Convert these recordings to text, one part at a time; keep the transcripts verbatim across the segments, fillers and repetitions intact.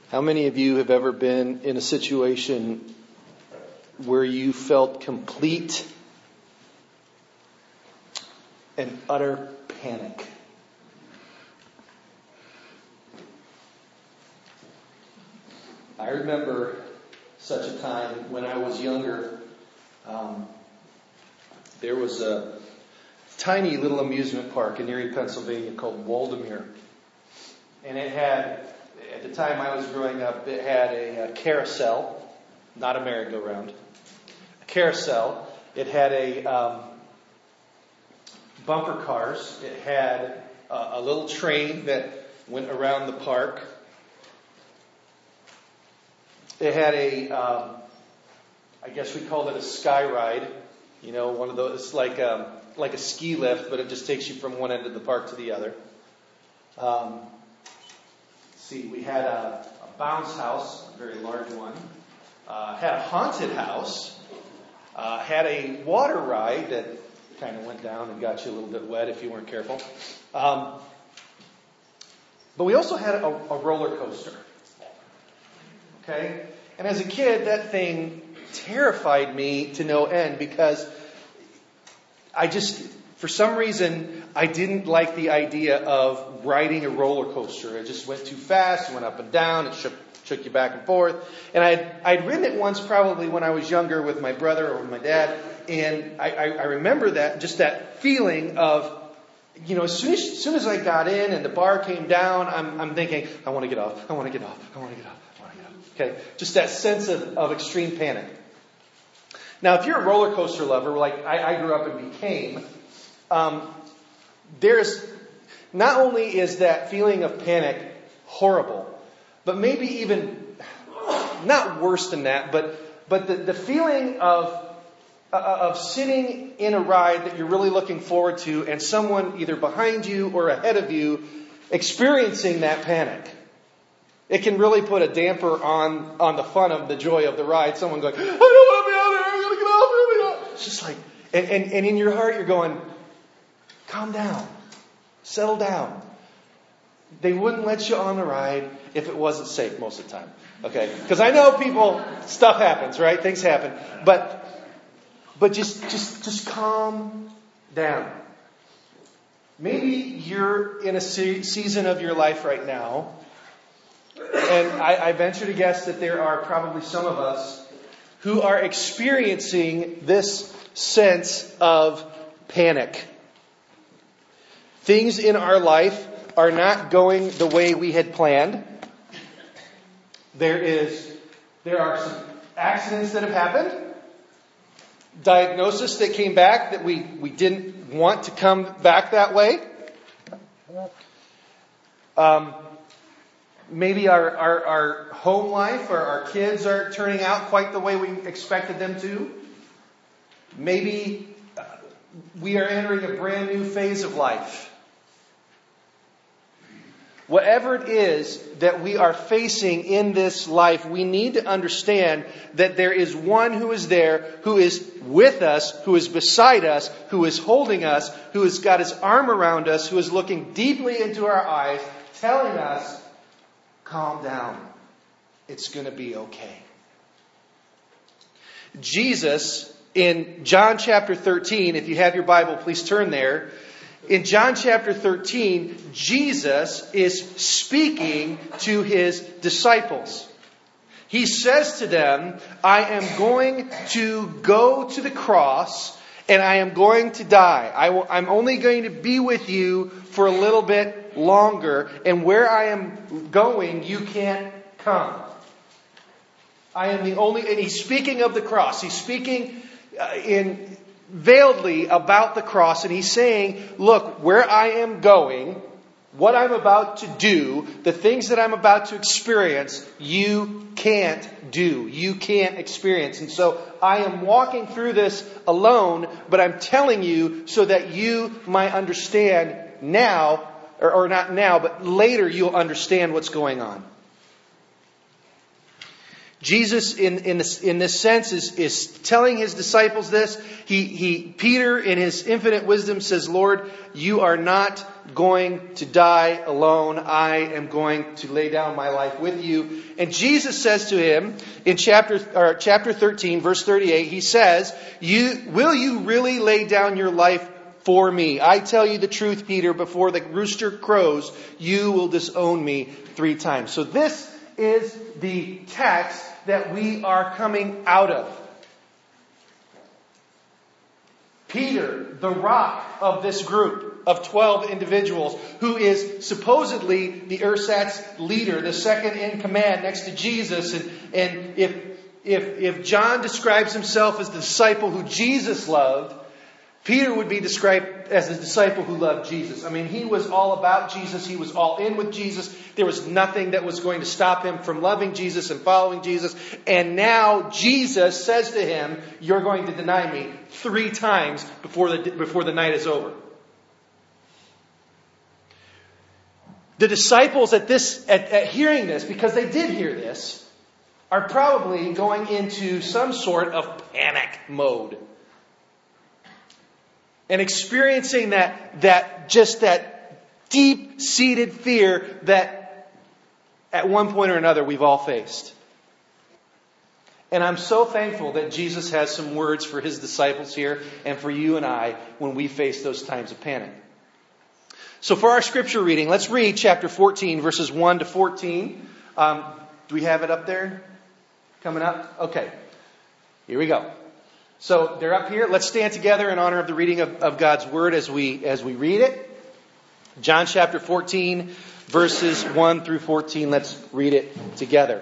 How many of you have ever been in a situation where you felt complete and utter panic? I remember such a time when I was younger. Um, there was a tiny little amusement park in Erie, Pennsylvania called Waldemere. And it had, at the time I was growing up, it had a, a carousel, not a merry-go-round, a carousel. It had a um, bumper cars. It had a, a little train that went around the park. It had a, um, I guess we called it a sky ride. You know, one of those, it's like um, like a ski lift, but it just takes you from one end of the park to the other. Um, let's see, we had a, a bounce house, a very large one. Uh, had a haunted house. Uh, had a water ride that kind of went down and got you a little bit wet if you weren't careful. Um, but we also had a, a roller coaster. Okay? And as a kid, that thing terrified me to no end because I just, for some reason, I didn't like the idea of riding a roller coaster. It just went too fast, it went up and down, it shook, shook you back and forth. And I'd, I'd ridden it once probably when I was younger with my brother or with my dad. And I, I, I remember that, just that feeling of, you know, as soon as, as soon as I got in and the bar came down, I'm, I'm thinking, I want to get off, I want to get off, I want to get off. Okay, just that sense of, of extreme panic. Now, if you're a roller coaster lover, like I, I grew up and became, um, there's not only is that feeling of panic horrible, but maybe even not worse than that, but but the, the feeling of uh, of sitting in a ride that you're really looking forward to, and someone either behind you or ahead of you experiencing that panic. It can really put a damper on, on the fun of the joy of the ride. Someone going, I don't want to be out there. I'm going to get off. I'm going to get off. It's just like, and, and, and in your heart you're going, calm down. Settle down. They wouldn't let you on the ride if it wasn't safe most of the time. Okay? Because I know people, stuff happens, right? Things happen. But, but just, just, just calm down. Maybe you're in a se- season of your life right now. And I, I venture to guess that there are probably some of us who are experiencing this sense of panic. Things in our life are not going the way we had planned. There is, there are some accidents that have happened. Diagnosis that came back that we, we didn't want to come back that way. Um... Maybe our, our, our home life or our kids are turning out quite the way we expected them to. Maybe we are entering a brand new phase of life. Whatever it is that we are facing in this life, we need to understand that there is one who is there, who is with us, who is beside us, who is holding us, who has got his arm around us, who is looking deeply into our eyes, telling us, calm down. It's going to be okay. Jesus, in John chapter thirteen, if you have your Bible, please turn there. In John chapter thirteen, Jesus is speaking to his disciples. He says to them, I am going to go to the cross and I am going to die. I will, I'm only going to be with you for a little bit longer. And where I am going, you can't come. I am the only... And he's speaking of the cross. He's speaking uh, in veiledly about the cross. And he's saying, look, where I am going, what I'm about to do, the things that I'm about to experience, you can't do. You can't experience. And so I am walking through this alone, but I'm telling you so that you might understand now, or, or not now, but later you'll understand what's going on. Jesus, in, in, this, in this sense, is, is telling his disciples this. He, he, Peter, in his infinite wisdom, says, Lord, you are not going to die alone. I am going to lay down my life with you. And Jesus says to him in chapter, or chapter thirteen, verse thirty-eight, he says, "You will you really lay down your life for me? I tell you the truth, Peter, before the rooster crows, you will disown me three times." So this is the text that we are coming out of. Peter, the rock of this group of twelve individuals, who is supposedly the ersatz leader, the second in command next to Jesus. And, and if, if, if John describes himself as the disciple who Jesus loved, Peter would be described as the disciple who loved Jesus. I mean, he was all about Jesus. He was all in with Jesus. There was nothing that was going to stop him from loving Jesus and following Jesus. And now Jesus says to him, "You're going to deny me three times before the, before the night is over." The disciples at this, at, at hearing this, because they did hear this, are probably going into some sort of panic mode. And experiencing that, that, just that deep-seated fear that at one point or another we've all faced. And I'm so thankful that Jesus has some words for his disciples here and for you and I when we face those times of panic. So for our scripture reading, let's read chapter fourteen, verses one to fourteen. Um, do we have it up there? Coming up? Okay. Here we go. So they're up here. Let's stand together in honor of the reading of, of God's Word as we as we read it. John chapter fourteen, verses one through fourteen. Let's read it together.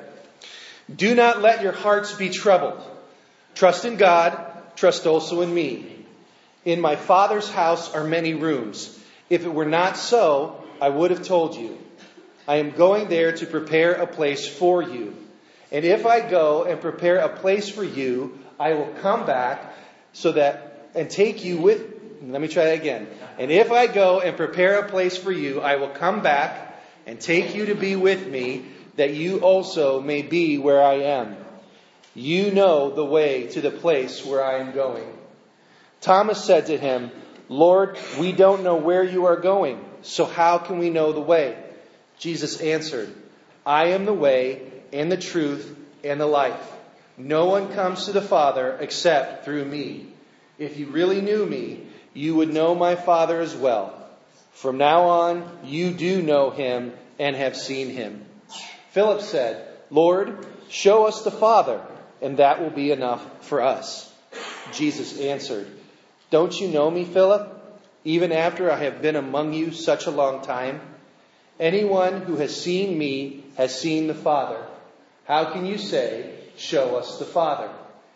"Do not let your hearts be troubled. Trust in God. Trust also in me. In my Father's house are many rooms. If it were not so, I would have told you. I am going there to prepare a place for you. And if I go and prepare a place for you, I will come back so that and take you with." Let me try that again. "And if I go and prepare a place for you, I will come back and take you to be with me, that you also may be where I am. You know the way to the place where I am going." Thomas said to him, "Lord, we don't know where you are going, so how can we know the way?" Jesus answered, "I am the way and the truth and the life. No one comes to the Father except through me. If you really knew me, you would know my Father as well. From now on, you do know him and have seen him." Philip said, "Lord, show us the Father, and that will be enough for us." Jesus answered, "Don't you know me, Philip, even after I have been among you such a long time? Anyone who has seen me has seen the Father. How can you say, 'Show us the Father'?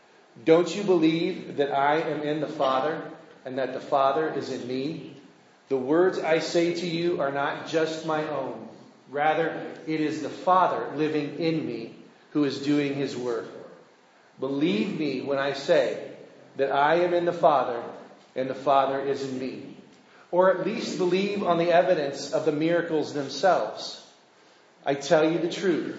Don't you believe that I am in the Father and that the Father is in me? The words I say to you are not just my own. Rather, it is the Father living in me who is doing his work. Believe me when I say that I am in the Father and the Father is in me. Or at least believe on the evidence of the miracles themselves. I tell you the truth.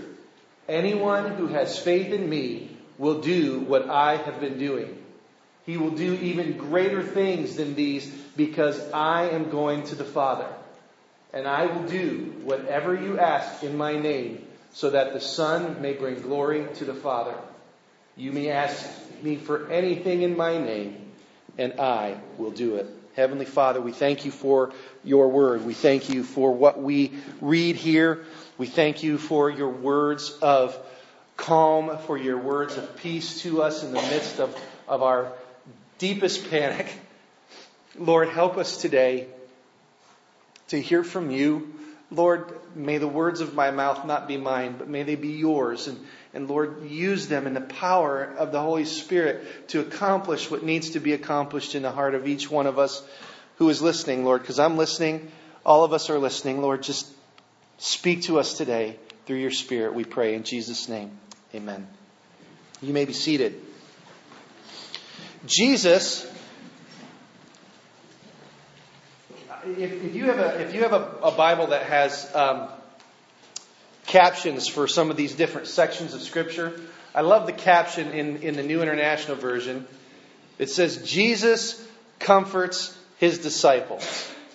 Anyone who has faith in me will do what I have been doing. He will do even greater things than these because I am going to the Father. And I will do whatever you ask in my name so that the Son may bring glory to the Father. You may ask me for anything in my name, and I will do it." Heavenly Father, we thank you for your word. We thank you for what we read here. We thank you for your words of calm, for your words of peace to us in the midst of, of our deepest panic. Lord, help us today to hear from you. Lord, may the words of my mouth not be mine, but may they be yours. And, and Lord, use them in the power of the Holy Spirit to accomplish what needs to be accomplished in the heart of each one of us who is listening, Lord, because I'm listening. All of us are listening. Lord, just speak to us today through your Spirit, we pray in Jesus' name. Amen. You may be seated. Jesus, if, if you have a if you have a, a Bible that has um, captions for some of these different sections of Scripture, I love the caption in, in the New International Version. It says, Jesus comforts his disciples.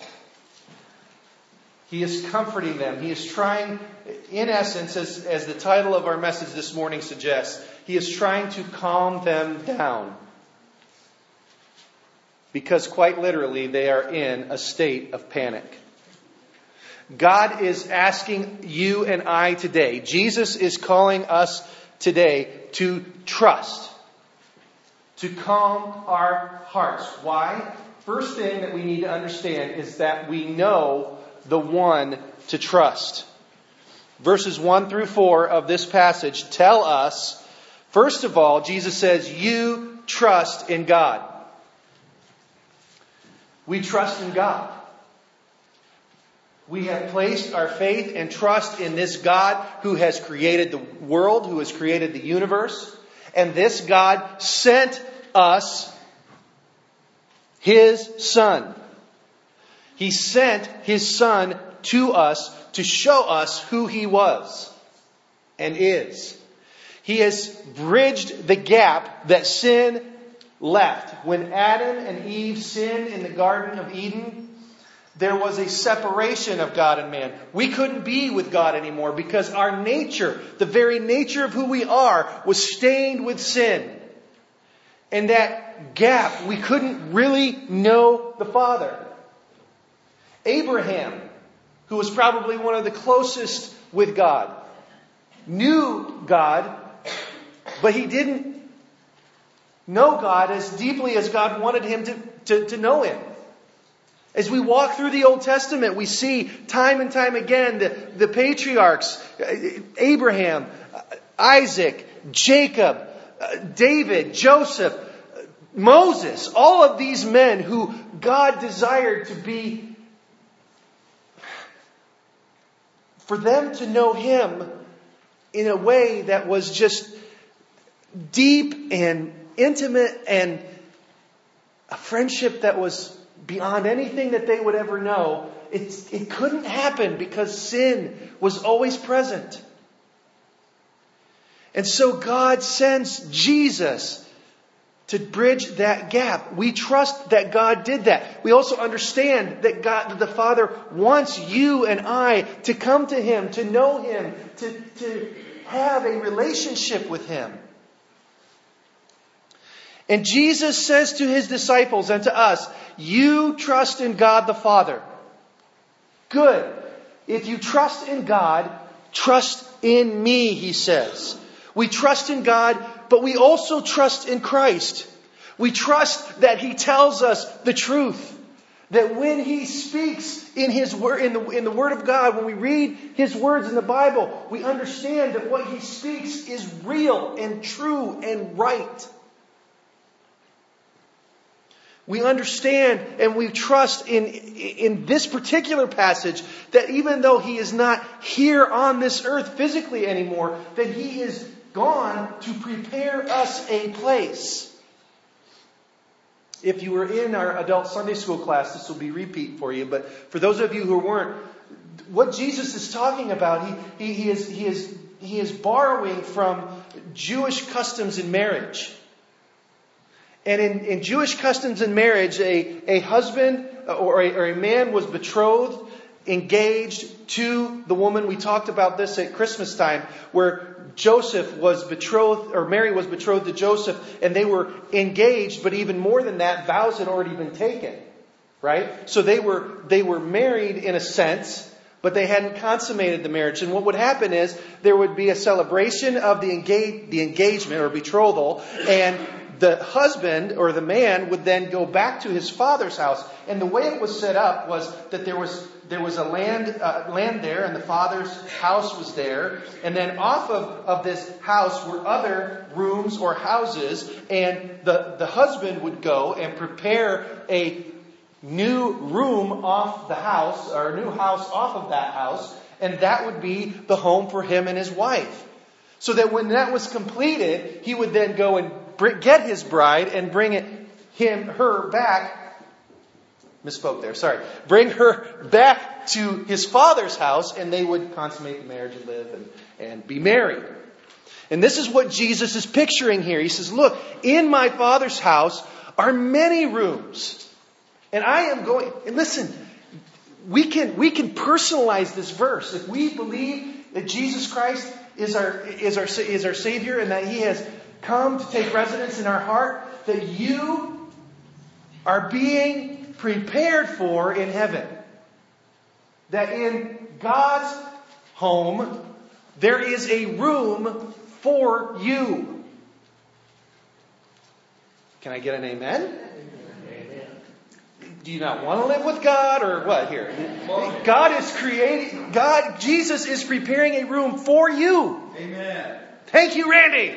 He is comforting them. He is trying, in essence, as, as the title of our message this morning suggests, he is trying to calm them down. Because quite literally, they are in a state of panic. God is asking you and I today, Jesus is calling us today to trust, to calm our hearts. Why? First thing that we need to understand is that we know the one to trust. Verses one through four of this passage tell us, first of all, Jesus says, you trust in God. We trust in God. We have placed our faith and trust in this God who has created the world, who has created the universe. And this God sent us His Son. He sent His Son to us to show us who He was and is. He has bridged the gap that sin left. When Adam and Eve sinned in the Garden of Eden, there was a separation of God and man. We couldn't be with God anymore because our nature, the very nature of who we are, was stained with sin. And that gap, we couldn't really know the Father. Abraham, who was probably one of the closest with God, knew God, but he didn't know God as deeply as God wanted him to, to, to know Him. As we walk through the Old Testament, we see time and time again the, the patriarchs, Abraham, Isaac, Jacob, David, Joseph, Moses, all of these men who God desired to be, for them to know Him in a way that was just deep and intimate and a friendship that was beyond anything that they would ever know. It, it couldn't happen because sin was always present. And so God sends Jesus to bridge that gap. We trust that God did that. We also understand that God, that the Father wants you and I to come to Him, to know Him, to, to have a relationship with Him. And Jesus says to His disciples and to us, you trust in God the Father. Good. If you trust in God, trust in me, He says. We trust in God, but we also trust in Christ. We trust that He tells us the truth. That when He speaks in His word, in the, in the Word of God, when we read His words in the Bible, we understand that what He speaks is real and true and right. We understand and we trust in, in this particular passage that even though He is not here on this earth physically anymore, that He is gone to prepare us a place. If you were in our adult Sunday school class, this will be repeat for you. But for those of you who weren't, what Jesus is talking about, he, he, he, is, he, is, he is borrowing from Jewish customs in marriage. And in, in Jewish customs in marriage, a, a husband or a, or a man was betrothed, engaged to the woman. We talked about this at Christmas time, where Joseph was betrothed, or Mary was betrothed to Joseph, and they were engaged, but even more than that, vows had already been taken. Right? So they were they were married in a sense, but they hadn't consummated the marriage. And what would happen is there would be a celebration of the engage, the engagement or betrothal, and the husband or the man would then go back to his father's house. And the way it was set up was that there was there was a land uh, land there, and the father's house was there. And then off of, of this house were other rooms or houses. And the, the husband would go and prepare a new room off the house, or a new house off of that house. And that would be the home for him and his wife. So that when that was completed, he would then go and get his bride and bring it, him, her back. Misspoke there, sorry. Bring her back to his father's house, and they would consummate the marriage and live and, and be married. And this is what Jesus is picturing here. He says, look, in my Father's house are many rooms. And I am going, and listen, we can, we can personalize this verse. If we believe that Jesus Christ is our, is our, is our Savior and that He has come to take residence in our heart, that you are being prepared for in heaven. That in God's home, there is a room for you. Can I get an amen? Amen. Do you not want to live with God or what here? God is creating, God, Jesus is preparing a room for you. Amen. Thank you, Randy.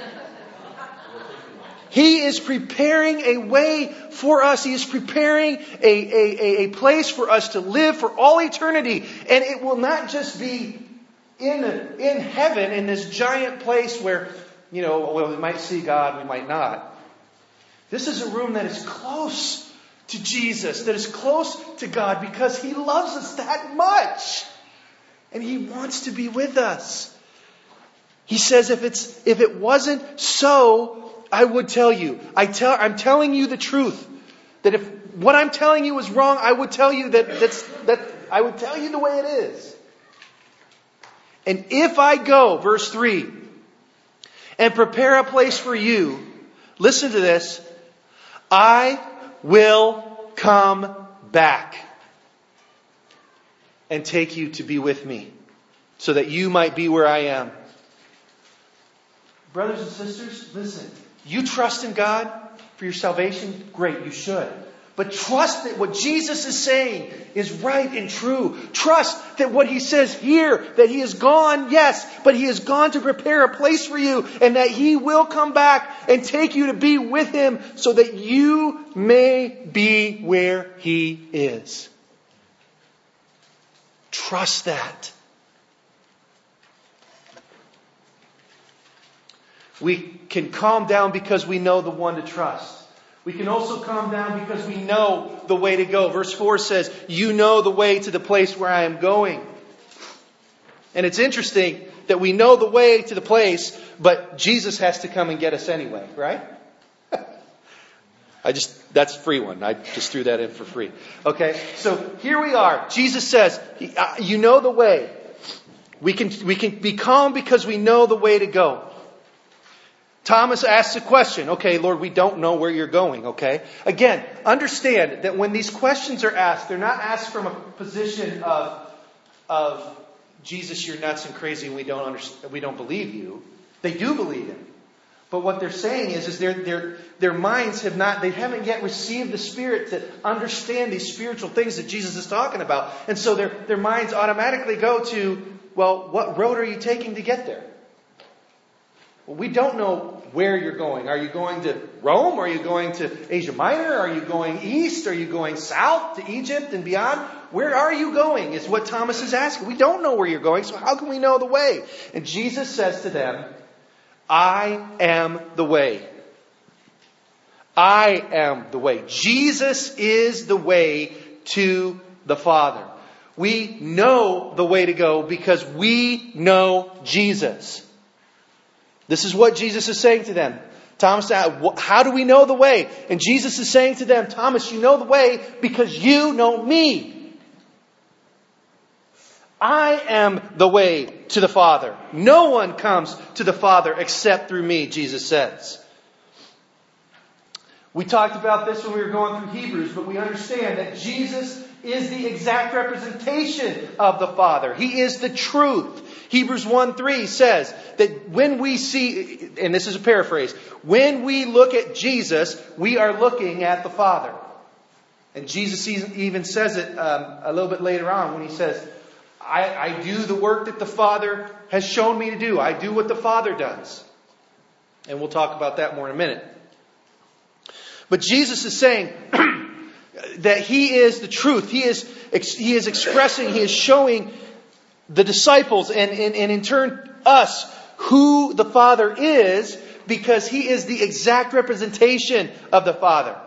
He is preparing a way for us. He is preparing a, a, a place for us to live for all eternity. And it will not just be in, in heaven, in this giant place where, you know, well, we might see God, we might not. This is a room that is close to Jesus, that is close to God because He loves us that much. And He wants to be with us. He says if it's if it wasn't so, I would tell you. I tell, I'm telling you the truth. That if what I'm telling you is wrong, I would tell you that that's, that I would tell you the way it is. And if I go, verse three, and prepare a place for you, listen to this, I will come back and take you to be with me, so that you might be where I am. Brothers and sisters, listen. You trust in God for your salvation? Great, you should. But trust that what Jesus is saying is right and true. Trust that what He says here, that He is gone, yes, but He is gone to prepare a place for you, and that He will come back and take you to be with Him so that you may be where He is. Trust that. We can calm down because we know the one to trust. We can also calm down because we know the way to go. Verse four says, you know the way to the place where I am going. And it's interesting that we know the way to the place, but Jesus has to come and get us anyway, right? I just, that's a free one. I just threw that in for free. Okay, so here we are. Jesus says, you know the way. We can, we can be calm because we know the way to go. Thomas asks a question. Okay, Lord, we don't know where you're going, okay? Again, understand that when these questions are asked, they're not asked from a position of, of Jesus, you're nuts and crazy and we don't understand, we don't believe you. They do believe Him. But what they're saying is, is their, their, their minds have not, they haven't yet received the Spirit to understand these spiritual things that Jesus is talking about. And so their, their minds automatically go to, well, what road are you taking to get there? Well, we don't know where you're going. Are you going to Rome? Are you going to Asia Minor? Are you going east? Are you going south to Egypt and beyond? Where are you going is what Thomas is asking. We don't know where you're going, so how can we know the way? And Jesus says to them, I am the way. I am the way. Jesus is the way to the Father. We know the way to go because we know Jesus. This is what Jesus is saying to them. Thomas asked, how do we know the way? And Jesus is saying to them, Thomas, you know the way because you know me. I am the way to the Father. No one comes to the Father except through me, Jesus says. We talked about this when we were going through Hebrews, but we understand that Jesus is the exact representation of the Father. He is the truth. Hebrews one three says that when we see, and this is a paraphrase, when we look at Jesus, we are looking at the Father. And Jesus even says it um, a little bit later on when He says, I, I do the work that the Father has shown me to do. I do what the Father does. And we'll talk about that more in a minute. But Jesus is saying that He is the truth. He is, he is expressing, He is showing the disciples and, and, and in turn us who the Father is because He is the exact representation of the Father.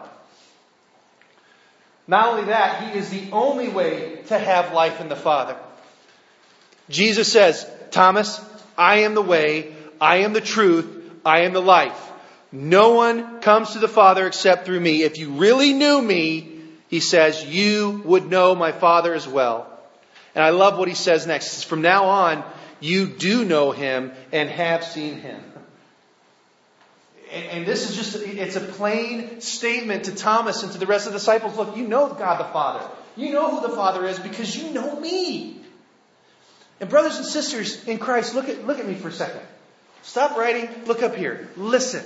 Not only that, He is the only way to have life in the Father. Jesus says, Thomas, I am the way, I am the truth. I am the life. No one comes to the Father except through me. If you really knew me, he says, you would know my Father as well. And I love what he says next. He says, from now on, you do know him and have seen him. And, and this is just, it's a plain statement to Thomas and to the rest of the disciples. Look, you know God the Father. You know who the Father is because you know me. And brothers and sisters in Christ, look at, look at me for a second. Stop writing. Look up here. Listen.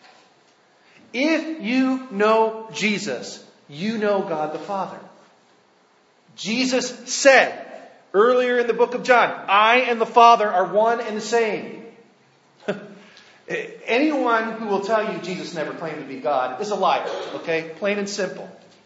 If you know Jesus, you know God the Father. Jesus said earlier in the book of John, I and the Father are one and the same. Anyone who will tell you Jesus never claimed to be God is a liar. Okay? Plain and simple.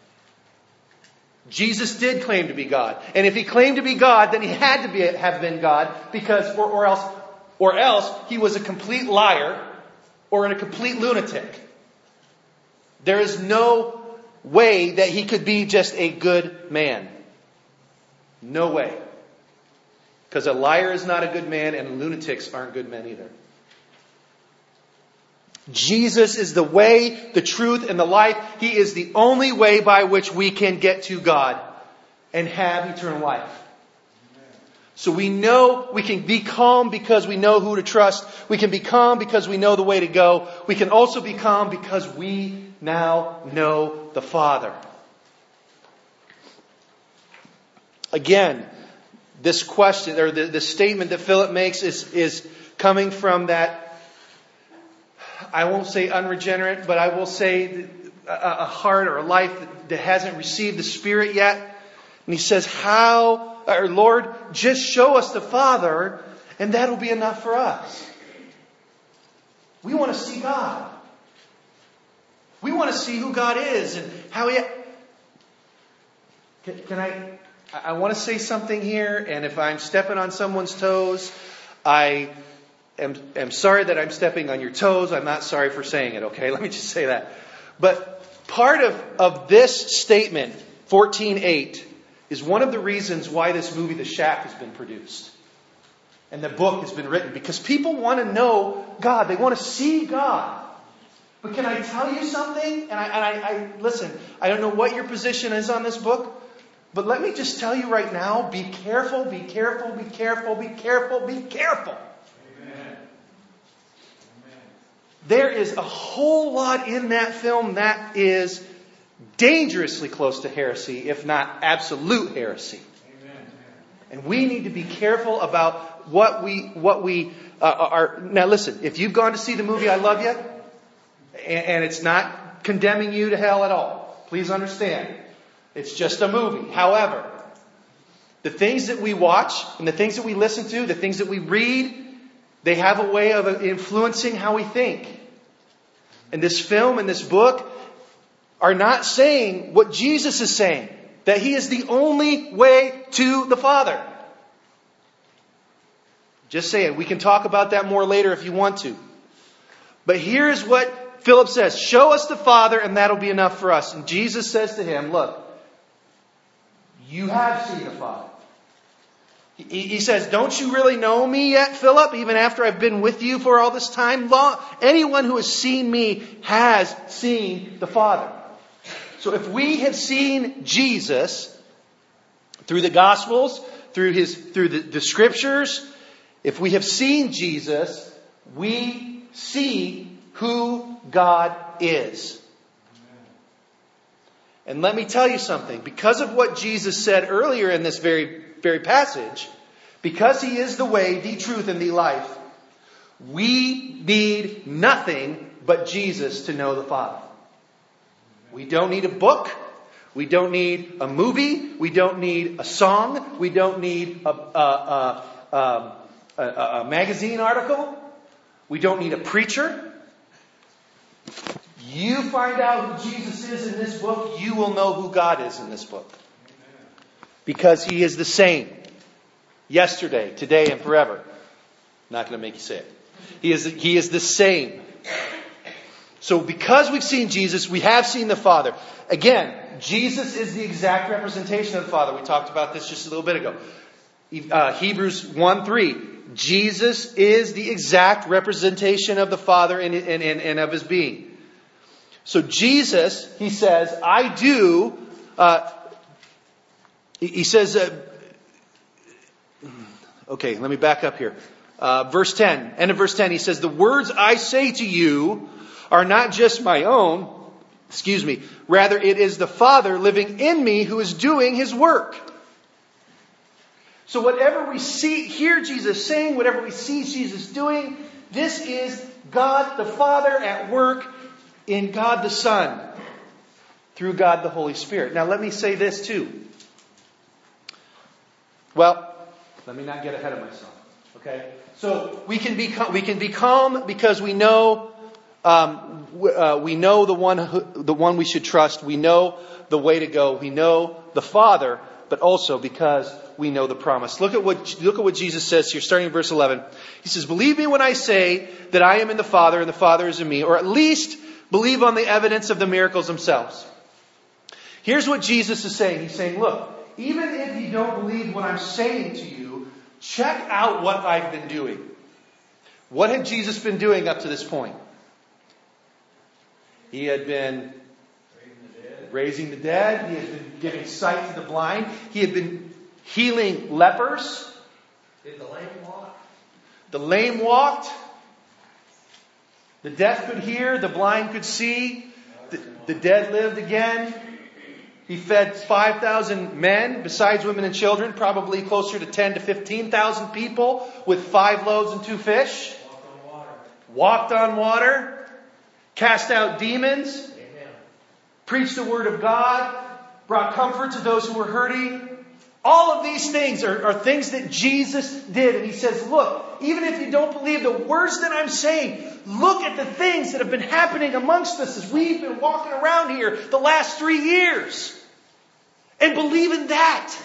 Jesus did claim to be God. And if he claimed to be God, then he had to be, have been God because, or, or else, or else he was a complete liar or a complete lunatic. There is no way that he could be just a good man. No way. Because a liar is not a good man and lunatics aren't good men either. Jesus is the way, the truth, and the life. He is the only way by which we can get to God and have eternal life. So we know we can be calm because we know who to trust. We can be calm because we know the way to go. We can also be calm because we now know the Father. Again, this question or the, the statement that Philip makes is, is coming from that, I won't say unregenerate, but I will say a, a heart or a life that, that hasn't received the Spirit yet. And he says, how, or Lord, just show us the Father and that'll be enough for us. We want to see God. We want to see who God is and how He... Can, can I... I want to say something here, and if I'm stepping on someone's toes, I am, am sorry that I'm stepping on your toes. I'm not sorry for saying it, okay? Let me just say that. But part of, of this statement, fourteen eight, is one of the reasons why this movie, The Shack, has been produced. And the book has been written. Because people want to know God. They want to see God. But can I tell you something? And I, and I, I listen, I don't know what your position is on this book. But let me just tell you right now, be careful, be careful, be careful, be careful, be careful. Amen. There is a whole lot in that film that is dangerously close to heresy, if not absolute heresy. Amen. And we need to be careful about what we what we uh, are. Now listen, if you've gone to see the movie I Love You, and, and it's not condemning you to hell at all, please understand. It's just a movie. However, the things that we watch and the things that we listen to, the things that we read, they have a way of influencing how we think. And this film and this book are not saying what Jesus is saying, that He is the only way to the Father. Just saying, we can talk about that more later if you want to. But here's what Philip says, show us the Father and that'll be enough for us. And Jesus says to him, look, you have seen the Father. He, he says, don't you really know me yet, Philip, even after I've been with you for all this time? Long, anyone who has seen me has seen the Father. So if we have seen Jesus through the Gospels, through his, through the, the Scriptures, if we have seen Jesus, we see who God is. And let me tell you something. Because of what Jesus said earlier in this very, very passage, because He is the way, the truth, and the life, we need nothing but Jesus to know the Father. We don't need a book. We don't need a movie. We don't need a song. We don't need a, a, a, a, a, a magazine article. We don't need a preacher. You find out who Jesus is in this book, you will know who God is in this book. Because He is the same. Yesterday, today, and forever. Not going to make you say it. He is, he is the same. So because we've seen Jesus, we have seen the Father. Again, Jesus is the exact representation of the Father. We talked about this just a little bit ago. Uh, Hebrews one three. Jesus is the exact representation of the Father and, and, and, and of His being. So Jesus, He says, I do, uh, He says, uh, okay, let me back up here. Uh, verse ten, end of verse ten, He says, the words I say to you are not just my own, excuse me, rather it is the Father living in me who is doing His work. So whatever we see, hear Jesus saying, whatever we see Jesus doing, this is God the Father at work in God the Son through God the Holy Spirit. Now let me say this too. Well, let me not get ahead of myself. Okay? So we can be we can be calm because we know um, uh, we know the one who, the one we should trust. We know the way to go. We know the Father, but also because we know the promise. Look at what look at what Jesus says here, starting in verse eleven. He says, "Believe me when I say that I am in the Father and the Father is in me, or at least believe on the evidence of the miracles themselves." Here's what Jesus is saying. He's saying, look, even if you don't believe what I'm saying to you, check out what I've been doing. What had Jesus been doing up to this point? He had been raising the dead. He had been giving sight to the blind. He had been healing lepers. Did the lame walk? The lame walked. The deaf could hear. The blind could see. The, the dead lived again. He fed five thousand men, besides women and children, probably closer to ten to fifteen thousand people with five loaves and two fish. Walked on water. Walked on water. Cast out demons. Amen. Preached the word of God. Brought comfort to those who were hurting. All of these things are, are things that Jesus did. And He says, look, even if you don't believe the words that I'm saying, look at the things that have been happening amongst us as we've been walking around here the last three years. And believe in that.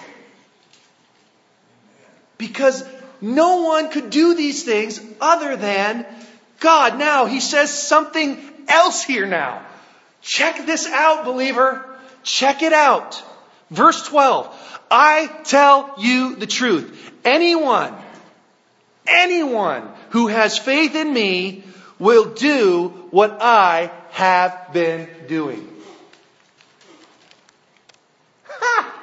Because no one could do these things other than God. Now, He says something else here now. Check this out, believer. Check it out. Verse twelve. I tell you the truth. Anyone, anyone who has faith in me will do what I have been doing. Ha!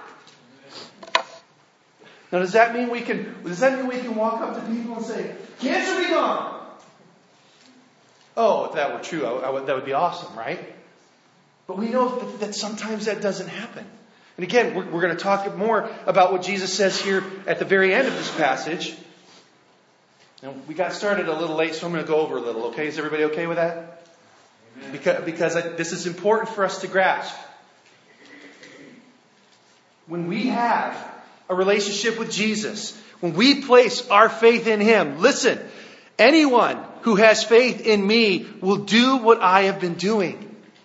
Now, does that mean we can? Does that mean we can walk up to people and say, "Cancer be gone"? Oh, if that were true, I, I would, that would be awesome, right? But we know that, that sometimes that doesn't happen. And again, we're, we're going to talk more about what Jesus says here at the very end of this passage. And we got started a little late, so I'm going to go over a little. Okay, is everybody okay with that? Amen. Because because I, this is important for us to grasp. When we have a relationship with Jesus, when we place our faith in Him, listen, anyone who has faith in me will do what I have been doing.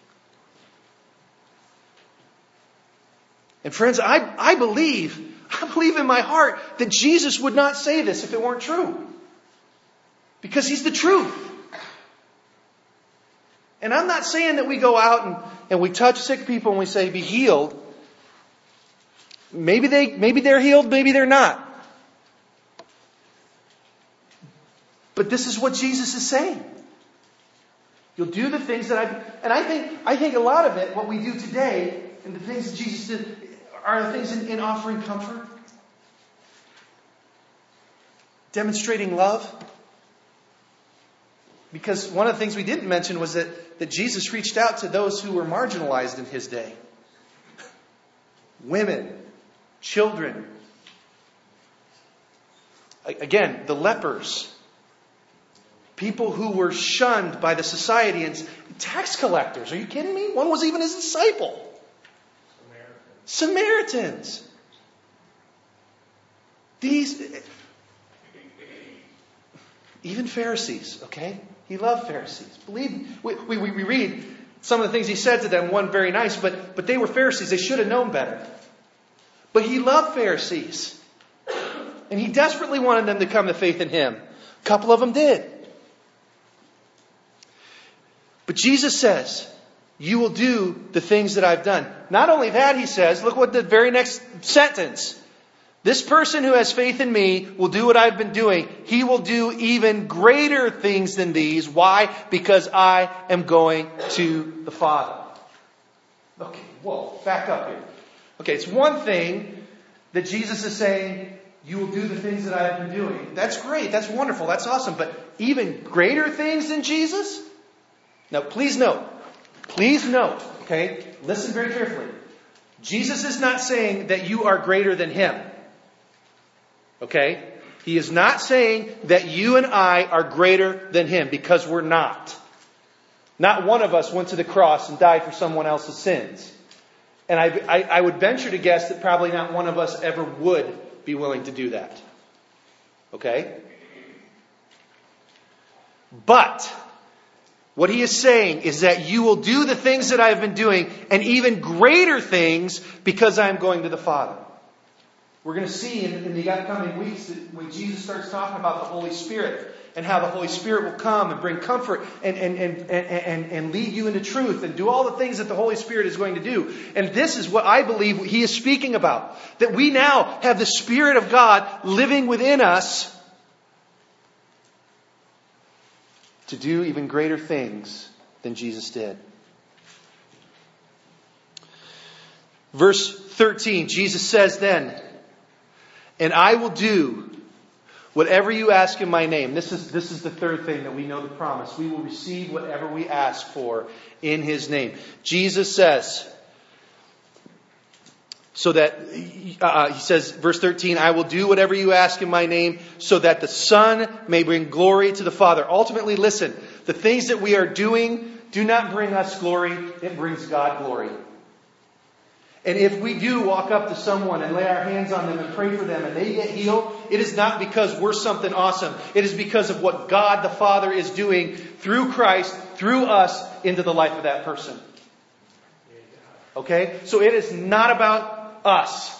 And friends, I, I believe, I believe in my heart that Jesus would not say this if it weren't true. Because He's the truth. And I'm not saying that we go out and, and we touch sick people and we say, be healed. Maybe they, maybe they're healed, maybe they're not. But this is what Jesus is saying. You'll do the things that I, and I think, I think a lot of it, what we do today, and the things that Jesus did, are the things in, in offering comfort, demonstrating love. Because one of the things we didn't mention was that, that Jesus reached out to those who were marginalized in His day. Women, children. Again, the lepers. People who were shunned by the society, and tax collectors. Are you kidding me? One was even His disciple. Samaritans. These, even Pharisees, okay? He loved Pharisees. Believe, we, we, we read some of the things He said to them, one very nice, but, but they were Pharisees. They should have known better. But He loved Pharisees. And He desperately wanted them to come to faith in Him. A couple of them did. But Jesus says, you will do the things that I've done. Not only that, He says, look what the very next sentence. This person who has faith in me will do what I've been doing. He will do even greater things than these. Why? Because I am going to the Father. Okay, whoa, back up here. Okay, it's one thing that Jesus is saying, you will do the things that I have been doing. That's great, that's wonderful, that's awesome. But even greater things than Jesus? Now, please note, please note, okay, listen very carefully. Jesus is not saying that you are greater than Him. Okay? He is not saying that you and I are greater than Him, because we're not. Not one of us went to the cross and died for someone else's sins. And I, I, I would venture to guess that probably not one of us ever would be willing to do that. Okay? But what he is saying is that you will do the things that I have been doing, and even greater things, because I am going to the Father. We're going to see in, in the upcoming weeks that when Jesus starts talking about the Holy Spirit and how the Holy Spirit will come and bring comfort and, and, and, and, and, and lead you into truth and do all the things that the Holy Spirit is going to do. And this is what I believe he is speaking about. That we now have the Spirit of God living within us to do even greater things than Jesus did. Verse thirteen, Jesus says then, and I will do whatever you ask in my name. This is, this is the third thing that we know the promise. We will receive whatever we ask for in His name. Jesus says, so that, uh, he says, verse thirteen, I will do whatever you ask in my name so that the Son may bring glory to the Father. Ultimately, listen, the things that we are doing do not bring us glory. It brings God glory. And if we do walk up to someone and lay our hands on them and pray for them and they get healed, it is not because we're something awesome. It is because of what God the Father is doing through Christ, through us, into the life of that person. Okay? So it is not about us.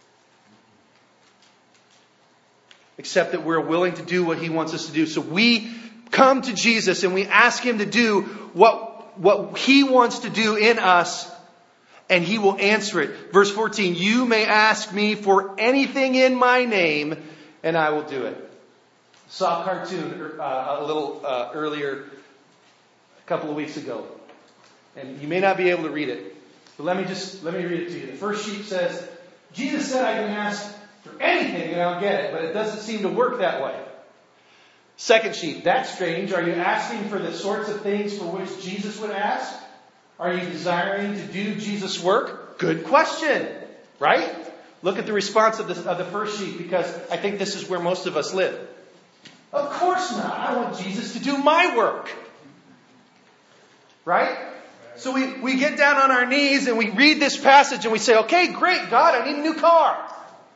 Except that we're willing to do what He wants us to do. So we come to Jesus and we ask Him to do what, what He wants to do in us. And He will answer it. Verse fourteen, you may ask me for anything in my name, and I will do it. Saw a cartoon uh, a little uh, earlier, a couple of weeks ago. And you may not be able to read it. But let me just, let me read it to you. The first sheet says, Jesus said I can ask for anything and I'll get it. But it doesn't seem to work that way. Second sheet, that's strange. Are you asking for the sorts of things for which Jesus would ask? Are you desiring to do Jesus' work? Good question, right? Look at the response of, this, of the first sheet, because I think this is where most of us live. Of course not. I want Jesus to do my work. Right? So we, we get down on our knees and we read this passage and we say, okay, great, God, I need a new car.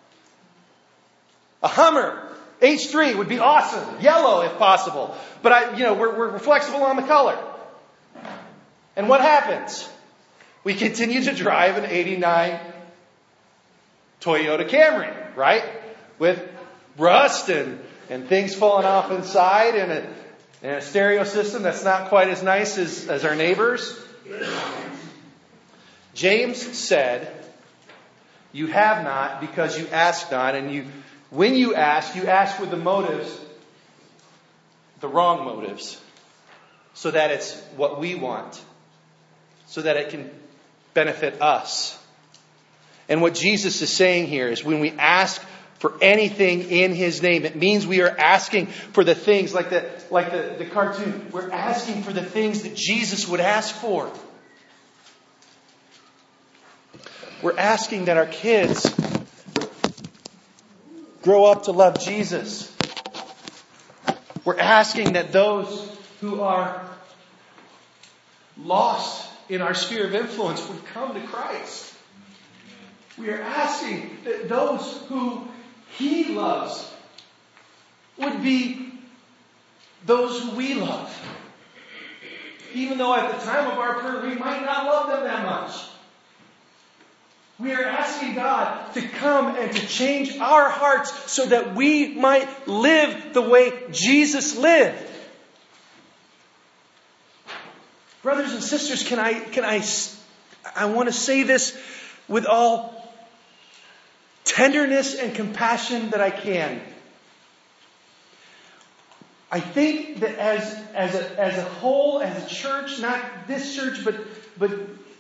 A Hummer H three would be awesome. Yellow if possible. But I, you know, we're, we're flexible on the color. And what happens? We continue to drive an eighty-nine Toyota Camry, right? With rust and, and things falling off inside and a, and a stereo system that's not quite as nice as, as our neighbors. James said, you have not because you ask not. And you, when you ask, you ask with the motives, the wrong motives, so that it's what we want. So that it can benefit us. And what Jesus is saying here is when we ask for anything in His name, it means we are asking for the things like the, like the, the cartoon. We're asking for the things that Jesus would ask for. We're asking that our kids grow up to love Jesus. We're asking that those who are lost in our sphere of influence would come to Christ. We are asking that those who He loves would be those who we love. Even though at the time of our birth we might not love them that much. We are asking God to come and to change our hearts so that we might live the way Jesus lived. Brothers and sisters, can I, can I, I want to say this with all tenderness and compassion that I can. I think that as, as, a, as a whole, as a church, not this church, but, but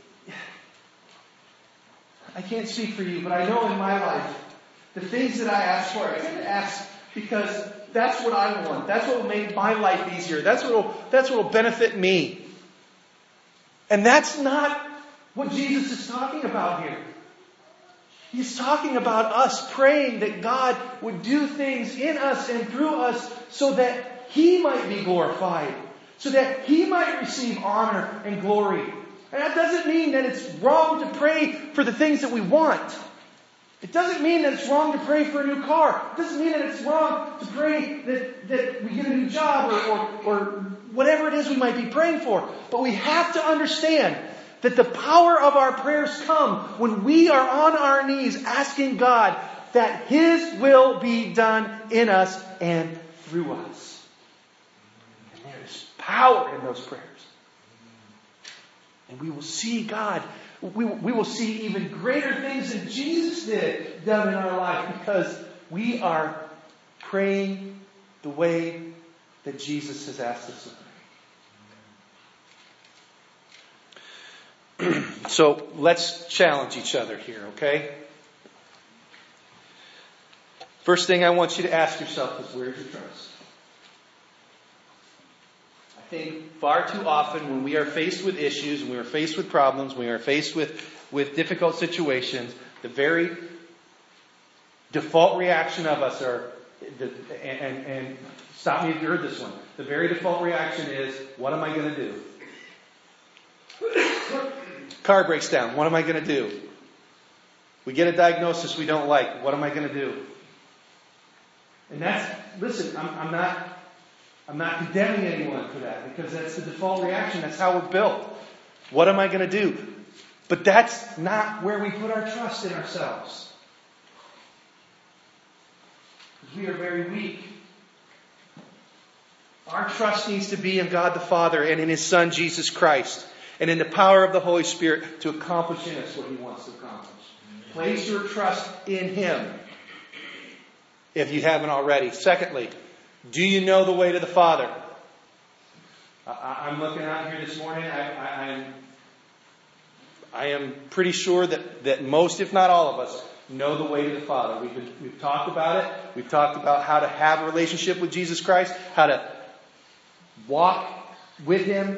I can't speak for you, but I know in my life, the things that I ask for, I tend to ask because that's what I want. That's what will make my life easier. That's what will, that's what will benefit me. And that's not what Jesus is talking about here. He's talking about us praying that God would do things in us and through us so that He might be glorified, so that He might receive honor and glory. And that doesn't mean that it's wrong to pray for the things that we want. It doesn't mean that it's wrong to pray for a new car. It doesn't mean that it's wrong to pray that, that we get a new job or, or, or whatever it is we might be praying for. But we have to understand that the power of our prayers come when we are on our knees asking God that His will be done in us and through us. And there's power in those prayers. And we will see God. We, we will see even greater things than Jesus did done in our life because we are praying the way that Jesus has asked us to pray. So let's challenge each other here, okay? First thing I want you to ask yourself is, where's your trust? I think far too often when we are faced with issues, when we are faced with problems, when we are faced with, with difficult situations, the very default reaction of us are, the, and, and stop me if you heard this one, the very default reaction is, what am I going to do? Car breaks down, what am I going to do? We get a diagnosis we don't like, what am I going to do? And that's, listen, I'm, I'm not... I'm not condemning anyone for that because that's the default reaction. That's how we're built. What am I going to do? But that's not where we put our trust in ourselves. Because we are very weak. Our trust needs to be in God the Father and in His Son Jesus Christ and in the power of the Holy Spirit to accomplish in us what He wants to accomplish. Place your trust in Him if you haven't already. Secondly, do you know the way to the Father? I, I'm looking out here this morning. I, I, I'm, I am pretty sure that, that most, if not all of us, know the way to the Father. We've, been, we've talked about it. We've talked about how to have a relationship with Jesus Christ, how to walk with Him.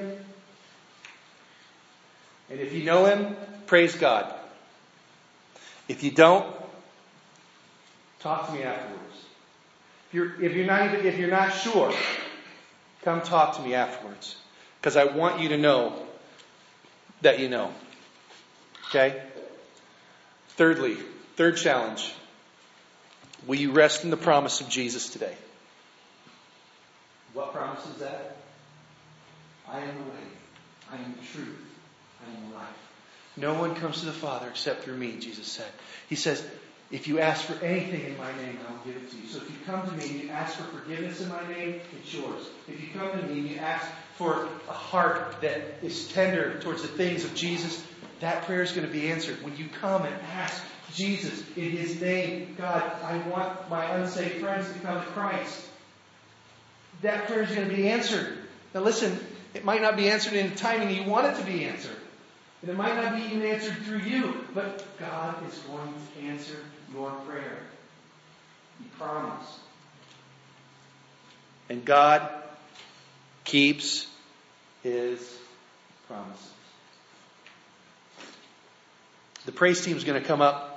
And if you know Him, praise God. If you don't, talk to me afterwards. If you're, if you're not even, if you're not sure, come talk to me afterwards. Because I want you to know that you know. Okay? Thirdly, third challenge. Will you rest in the promise of Jesus today? What promise is that? I am the way. I am the truth. I am the life. No one comes to the Father except through me, Jesus said. He says, if you ask for anything in my name, I will give it to you. So if you come to me and you ask for forgiveness in my name, it's yours. If you come to me and you ask for a heart that is tender towards the things of Jesus, that prayer is going to be answered. When you come and ask Jesus in His name, God, I want my unsaved friends to come to Christ, that prayer is going to be answered. Now listen, it might not be answered in the timing you want it to be answered. And it might not be even answered through you, but God is going to answer your prayer. He promised. And God keeps His promises. The praise team is going to come up.